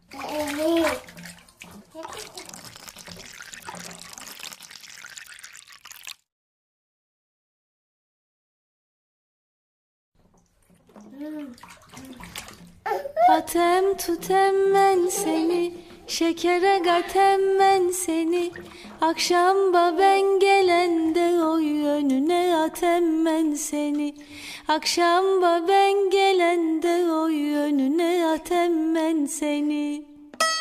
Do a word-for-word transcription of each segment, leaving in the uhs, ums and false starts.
Atem tutem ben seni, şekere gatem ben seni. Akşamba ben gelende oy önüne atem ben seni. Akşamba ben gelende oy önüne atem ben seni.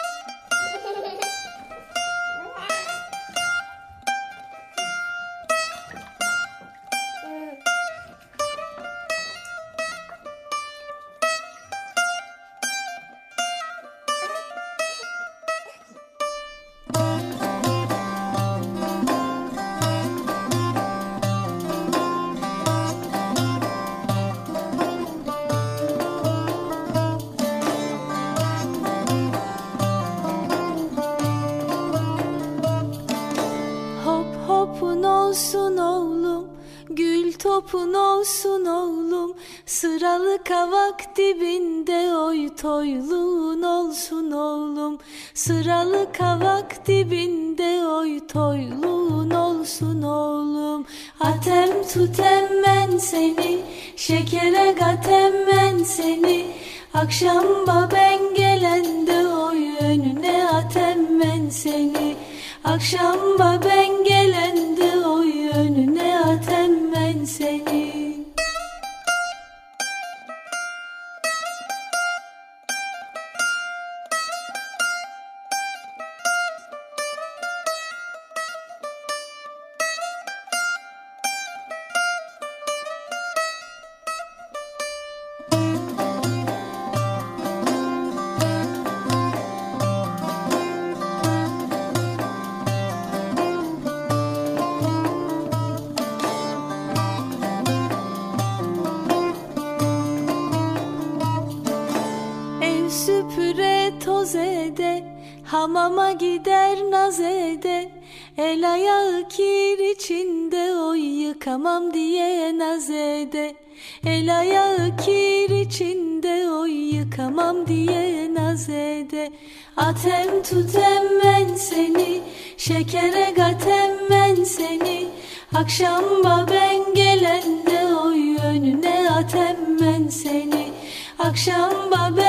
Topun olsun oğlum, gül topun olsun oğlum. Sıralı kavak dibinde oy toyluğun olsun oğlum. Sıralı kavak dibinde oy toyluğun olsun oğlum. Atem tutem ben seni, şekere gatem ben seni. Akşamba ben gelende oy önüne atem ben seni. Akşamba ben gelende oy önüne atem ben seni. Süpüre toz ede, hamama gider naz ede. El ayağı kir içinde oy yıkamam diye naz ede. El ayağı kir içinde oy yıkamam diye naz ede. Atem tutem ben seni, şekere gatem ben seni. Akşamba ben gelende oy önüne atem ben seni. Akşamba ben